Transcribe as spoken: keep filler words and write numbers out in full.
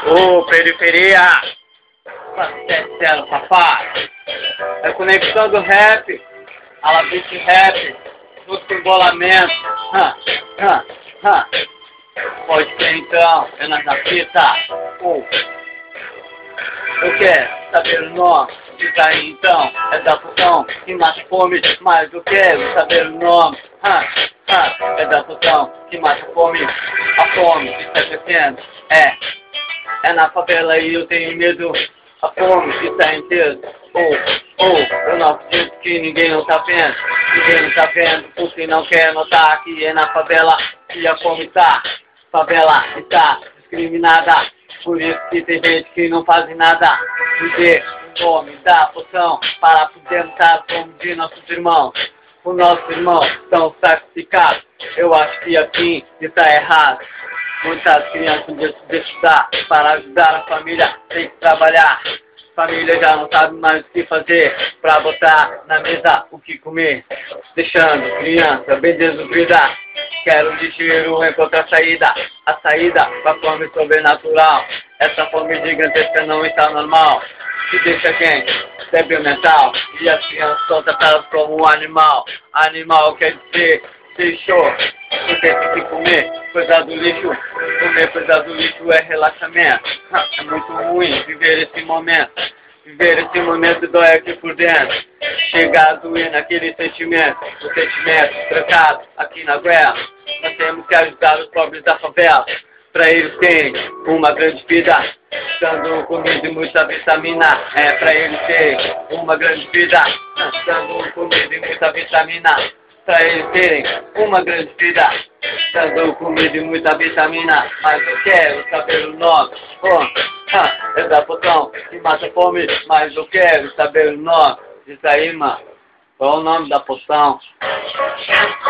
Ô, periferia! Castelo papai! É conexão do rap, Alabite Rap, junto com embolamento. Hã, hã, hã. Pode ser então, é na fita. Oh. Eu quero saber o nome, diz aí então, é da função que mata a fome, mas eu quero saber o nome. Hã, hã. É da função que mata a fome, a fome está crescendo. É, é na favela e eu tenho medo. A fome está inteira. Oh, oh, eu não acredito que ninguém não tá vendo. Ninguém não tá vendo porque não quer notar que é na favela que a fome está. Favela está discriminada. Por isso que tem gente que não faz nada. Dizer o nome da poção para podermos estar como de nossos irmãos. Os nossos irmãos estão sacrificados. Eu acho que aqui está errado. Muitas crianças deixam de estudar para ajudar a família, tem que trabalhar. Família já não sabe mais o que fazer para botar na mesa o que comer. Deixando criança bem desnutrida. Quero dinheiro encontrar saída. A saída para a fome sobrenatural. Essa fome gigantesca não está normal. Que deixa quem? Débil mental. E as crianças são tratadas como um animal. Animal quer dizer deixou. Porque tem que comer coisa do lixo. Comer coisa do lixo é relaxamento. É muito ruim viver esse momento. Viver esse momento dói aqui por dentro. Chega a doer naquele sentimento. O sentimento trancado aqui na guerra. Nós temos que ajudar os pobres da favela. Pra eles terem uma grande vida. Dando comida e muita vitamina. É pra eles terem uma grande vida. Dando comida e muita vitamina. Pra eles terem uma grande vida, dando comida e muita vitamina. Mas eu quero saber o nome. Oh, ah, é da poção que mata a fome. Mas eu quero saber o nome. Diz aí, mano. Qual é o nome da poção?